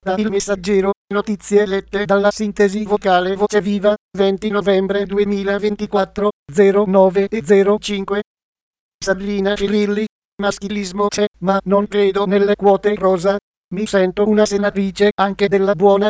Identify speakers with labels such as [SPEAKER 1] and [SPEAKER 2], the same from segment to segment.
[SPEAKER 1] Da Il Messaggero, notizie lette dalla sintesi vocale Voce Viva, 20 novembre 2024, 09:05. Sabrina Cirilli, maschilismo c'è, ma non credo nelle quote rosa. Mi sento una senatrice anche della buona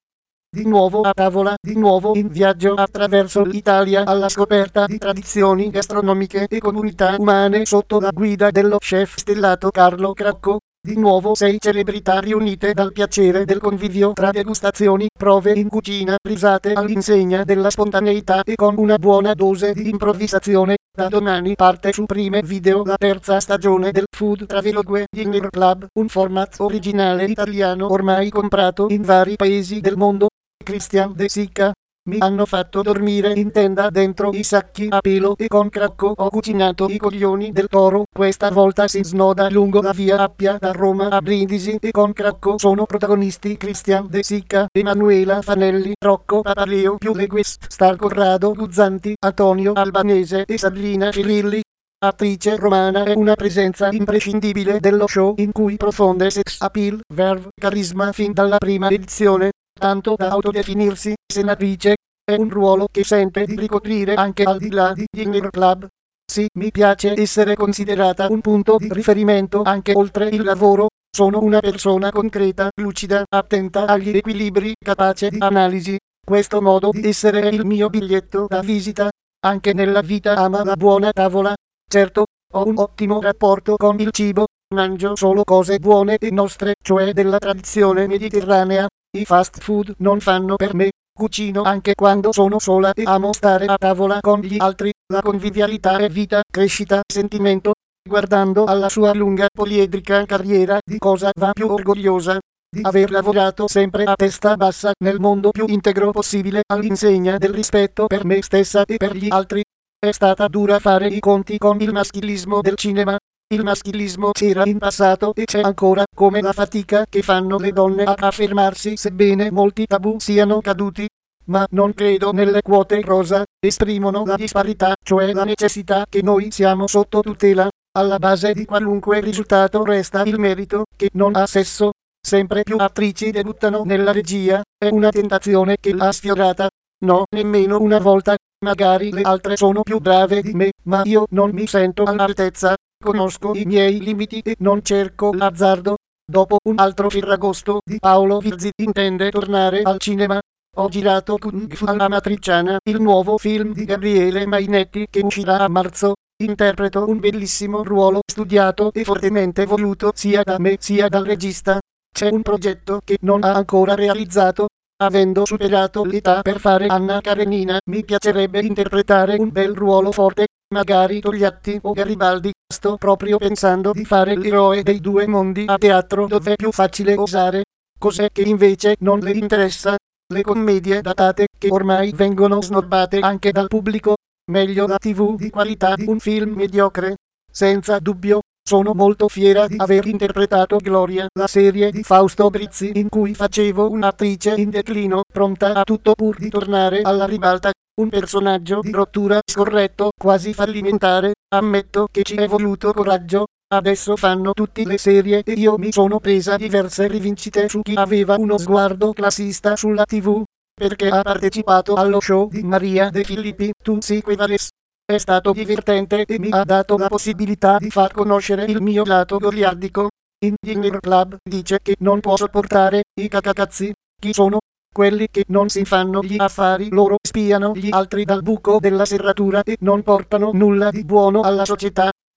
[SPEAKER 1] Di nuovo a tavola, di nuovo in viaggio attraverso l'Italia alla scoperta di tradizioni gastronomiche e comunità umane sotto la guida dello chef stellato Carlo Cracco. Di nuovo 6 celebrità riunite dal piacere del convivio tra degustazioni, prove in cucina, risate all'insegna della spontaneità e con una buona dose di improvvisazione. Da domani parte su Prime Video la terza stagione del Food Travelogue Dinner Club, un format originale italiano ormai comprato in vari paesi del mondo. Christian De Sica. Mi hanno fatto dormire in tenda dentro i sacchi a pelo e con Cracco ho cucinato i coglioni del toro. Questa volta si snoda lungo la via Appia da Roma a Brindisi e con Cracco sono protagonisti Christian De Sica, Emanuela Fanelli, Rocco Papaleo più le guest star Corrado Guzzanti, Antonio Albanese e Sabrina Cirilli. Attrice romana è una presenza imprescindibile dello show in cui profonde sex appeal, verve, carisma fin dalla prima edizione. Tanto da autodefinirsi senatrice, è un ruolo che sente di ricoprire anche al di là di Dinner Club. Sì, mi piace essere considerata un punto di riferimento anche oltre il lavoro. Sono una persona concreta, lucida, attenta agli equilibri, capace di analisi. Questo modo di essere è il mio biglietto da visita. Anche nella vita ama la buona tavola. Certo, ho un ottimo rapporto con il cibo. Mangio solo cose buone e nostre, cioè della tradizione mediterranea. I fast food non fanno per me. Cucino anche quando sono sola e amo stare a tavola con gli altri. La convivialità è vita, crescita, sentimento. Guardando alla sua lunga poliedrica carriera, di cosa va più orgogliosa? Di aver lavorato sempre a testa bassa nel mondo più integro possibile all'insegna del rispetto per me stessa e per gli altri. È stata dura fare i conti con il maschilismo del cinema. Il maschilismo c'era in passato e c'è ancora, come la fatica che fanno le donne ad affermarsi sebbene molti tabù siano caduti. Ma non credo nelle quote rosa, esprimono la disparità, cioè la necessità che noi siamo sotto tutela. Alla base di qualunque risultato resta il merito, che non ha sesso. Sempre più attrici debuttano nella regia, è una tentazione che l'ha sfiorata. No, nemmeno una volta, magari le altre sono più brave di me, ma io non mi sento all'altezza. Conosco i miei limiti e non cerco l'azzardo. Dopo un altro Ferragosto di Paolo Virzi intende tornare al cinema. Ho girato Kung Fu alla Matriciana, il nuovo film di Gabriele Mainetti che uscirà a marzo. Interpreto un bellissimo ruolo studiato e fortemente voluto sia da me sia dal regista. C'è un progetto che non ha ancora realizzato. Avendo superato l'età per fare Anna Karenina, mi piacerebbe interpretare un bel ruolo forte. Magari Togliatti o Garibaldi. Sto proprio pensando di fare l'eroe dei due mondi a teatro dove è più facile osare. Cos'è che invece non le interessa? Le commedie datate che ormai vengono snobbate anche dal pubblico. Meglio la TV di qualità di un film mediocre. Senza dubbio, sono molto fiera di aver interpretato Gloria, la serie di Fausto Brizzi in cui facevo un'attrice in declino, pronta a tutto pur di tornare alla ribalta. Un personaggio di rottura scorretto, quasi fallimentare. Ammetto che ci è voluto coraggio. Adesso fanno tutte le serie e io mi sono presa diverse rivincite su chi aveva uno sguardo classista sulla TV. Perché ha partecipato allo show di Maria De Filippi, Tu si Quivales. È stato divertente e mi ha dato la possibilità di far conoscere il mio lato goliardico. In Dinner Club dice che non può sopportare i cacacazzi. Chi sono? Quelli che non si fanno gli affari loro, spiano gli altri dal buco della serratura e non portano nulla di buono alla società.